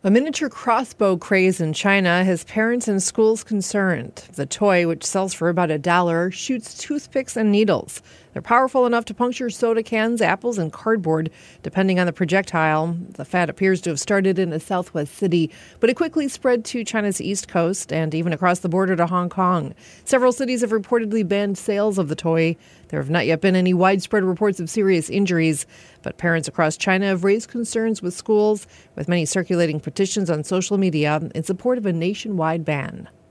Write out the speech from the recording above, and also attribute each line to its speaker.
Speaker 1: A miniature crossbow craze in China has parents and schools concerned. The toy, which sells for about $1, shoots toothpicks and needles. They're powerful enough to puncture soda cans, apples, and cardboard, depending on the projectile. The fad appears to have started in a southwest city, but it quickly spread to China's east coast and even across the border to Hong Kong. Several cities have reportedly banned sales of the toy. There have not yet been any widespread reports of serious injuries, but parents across China have raised concerns with schools, with many circulating petitions on social media in support of a nationwide ban.